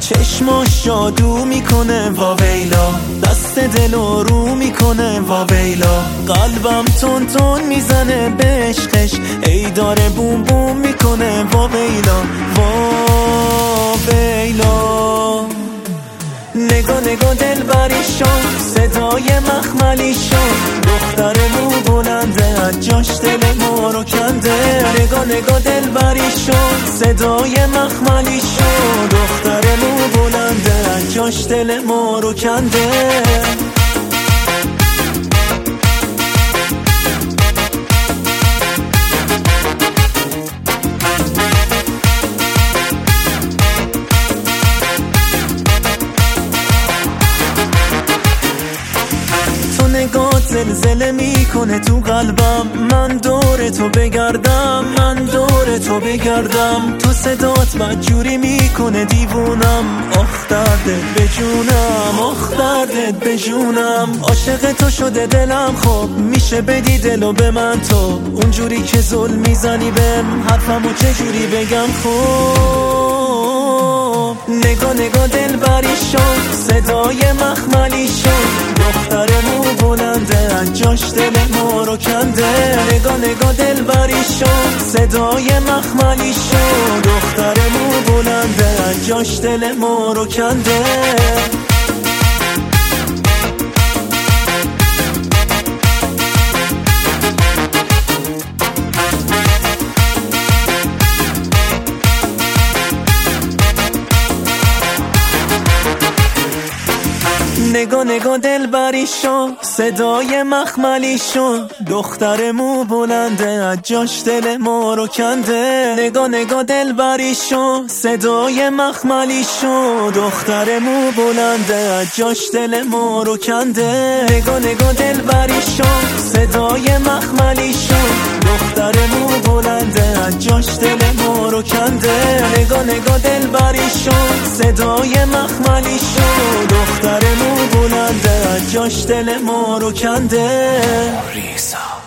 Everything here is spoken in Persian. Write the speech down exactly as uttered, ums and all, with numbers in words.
چشماش جادو میکنه واویلا، دست دلو رو میکنه واویلا، قلبم تون تون میزنه به عشقش، ای داره بوم بوم میکنه واویلا واویلا. نگاه نگاه دلبری شد، صدای مخملی شد، دختر مو بلنده از جاش دل ما رو کنده. نگاه نگاه دلبری شد، صدای مخملی شد، دختر مو بلنده از جاش دل ما رو کنده. نگاه زلزله میکنه تو قلبم، من دور تو بگردم، من دور تو بگردم، تو صدات مجوری میکنه دیوونم، آخ دردت به جونم، آخ دردت به جونم. عاشق تو شده دلم، خب میشه بدی دلو به من تو، اونجوری که ظلم میزنی بهم، حرفمو چجوری بگم خوب. نگاه نگاه دلبری شد، صدای مخملی شد، دختر مو بلنده از جاش دل ما رو کنده. نگاه نگاه دلبری شد، صدای مخملی شد، دختر مو بلنده از جاش دل ما رو کنده. نگاه نگاه دلبری شد، صدای مخملی شد، دختر مو بلنده از جاش دل ما رو کنده. نگاه نگاه دلبری شد، صدای مخملی شد، دختر مو بلنده از جاش دل ما رو کنده. نگاه نگاه دلبری شد، صدای مخملی شد، دختر مو بلنده از جاش دل ما رو کنده. نگاه نگاه دلبری شد، صدای مخملی شد، دختر مو بلنده از جاش دل ما رو کنده. ریسا